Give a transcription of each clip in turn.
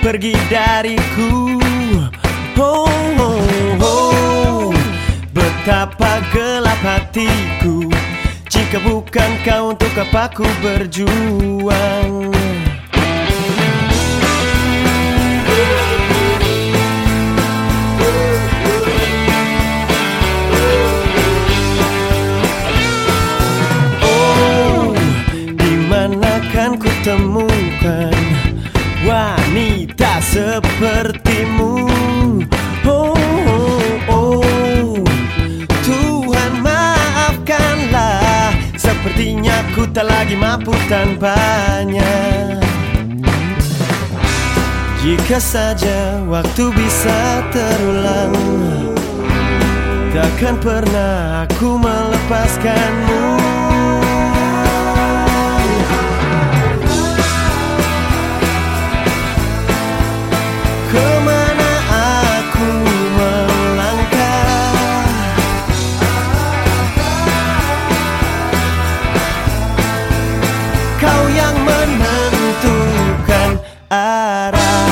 pergi dariku. Oh, oh, oh. Betapa gelap hatiku, jika bukan kau untuk apa ku berjuang. Ku temukan wanita sepertimu. Oh, oh, oh. Tuhan maafkanlah, sepertinya ku tak lagi mampu tanpanya. Jika saja waktu bisa terulang, takkan pernah aku melepaskanmu. Kemana aku melangkah, kau yang menentukan arah.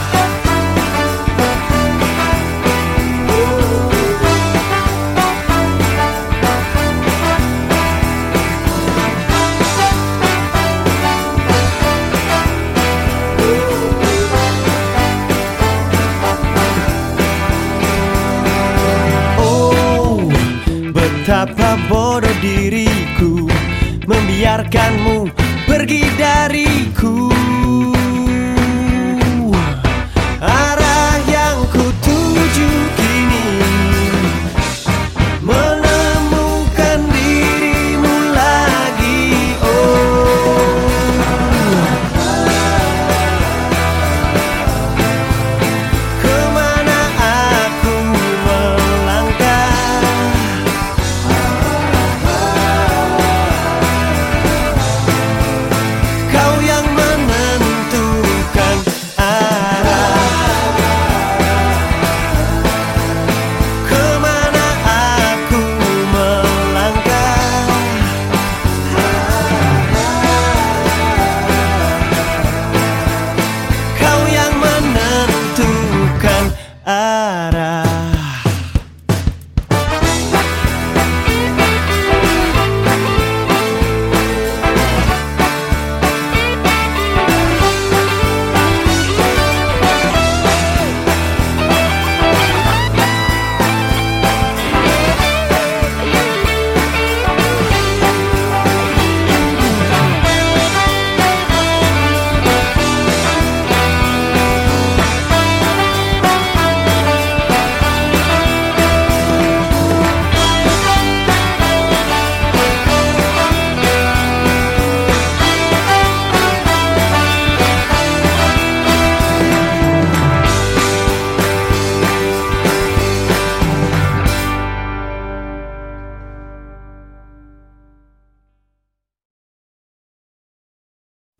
Betapa bodoh diriku membiarkanmu pergi dariku. Arah yang ku tuju kini menemukan dirimu lagi. Oh, kemana aku melangkah, arah.